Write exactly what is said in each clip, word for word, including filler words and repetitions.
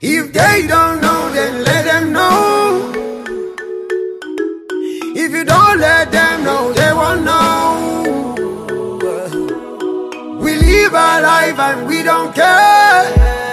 If they don't know, then let them know. If you don't let them know, they won't know. We live our life and we don't care.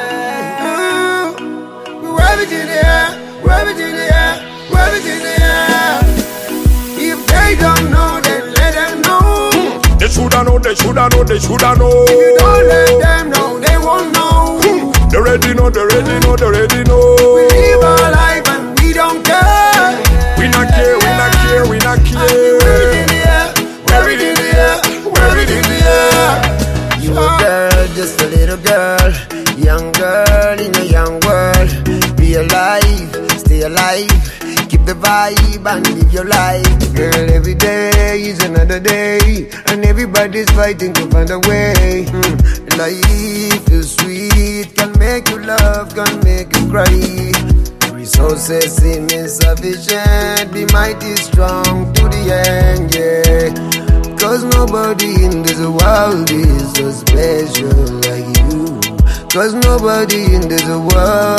Mm. We wave it in the air, wave it in the air, wave it in the air. If they don't know, then let them know. They shoulda know, they shoulda know, they shoulda know. If you don't let them know, they won't know. They ready know, they ready know, they ready know. We live our life and we don't care. We not care, we not care, we not care. Wear it in the air, wear it in the air, wear it in the air. You a girl, just a little girl, young girl in a young world. Be alive, stay alive, keep the vibe and live your life. Girl, every day is another day, and everybody's fighting to find a way. Mm. Life is sweet, can make you laugh, can make you cry. Resources seem insufficient, be mighty strong to the end, yeah. Cause nobody in this world is so special like you. Cause nobody in this world.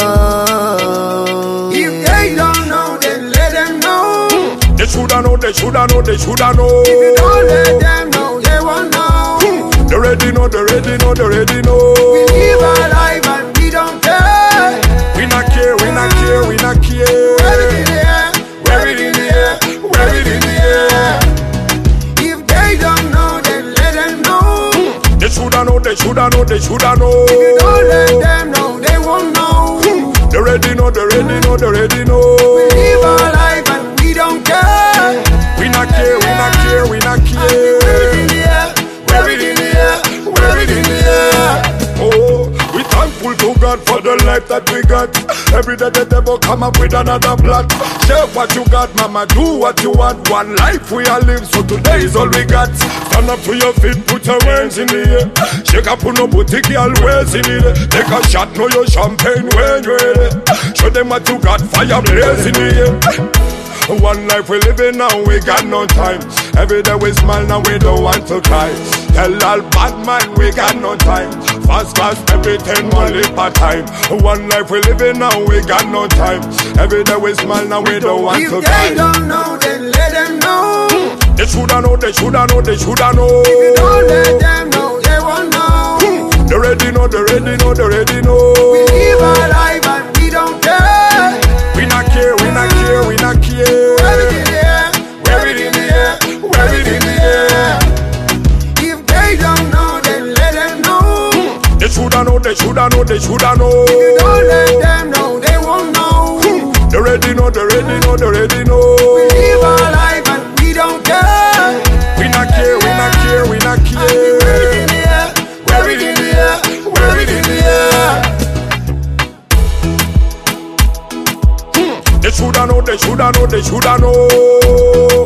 If they don't know, then let them know. They shoulda know, they shoulda know, they shoulda know. If you don't let them know, they won't know. They ready know, they ready know, they ready know. We live our life and we don't care. We not care, we not care, we not care. Wear it in the air, wear it in the air, wear it in the air. If they don't know, then let them know. They shoulda know, they shoulda know, they shoulda know. If you don't let them know, they won't know. They ready know, they ready know, they ready know. We live our life and we don't care. We not care, we not care, we not care. Wear it in the air, wear it in the air, wear it in the air. Oh, we thankful to God for the life that we got. Every day the devil come up with another plot. Share what you got, mama, do what you want. One life we all live, so today is all we got. Stand up to your feet, put your hands in the air. Shake up on no boutique, always in it. Take a shot, know your champagne when you're ready. Show them what you got, fire blaze in the air. One life we living now, we got no time. Every day we smile, now we don't want to cry. Tell all bad man we got no time. Fast, fast, everything one live part time. One life we living now, we got no time. Every day we smile, now we don't want If to they cry. don't know, then let them know. They shoulda know, they shoulda know, they shoulda know. If you don't let them know, they won't know. They ready know, they ready know, they ready know. We live our life and we don't care. We not care, we not care, we not care. Wear it in the air, wear it in the air, wear it in the air. If they don't know, then let them know. They shoulda know, they shoulda know, they shoulda know. If you don't let them know, they won't know. They ready know, they ready know, they ready know. We live our life and we don't care. We not care, we not care, we not care. Wear it in the air, wear it in the air, wear it in the air. They shoulda know, they shoulda know, they shoulda know.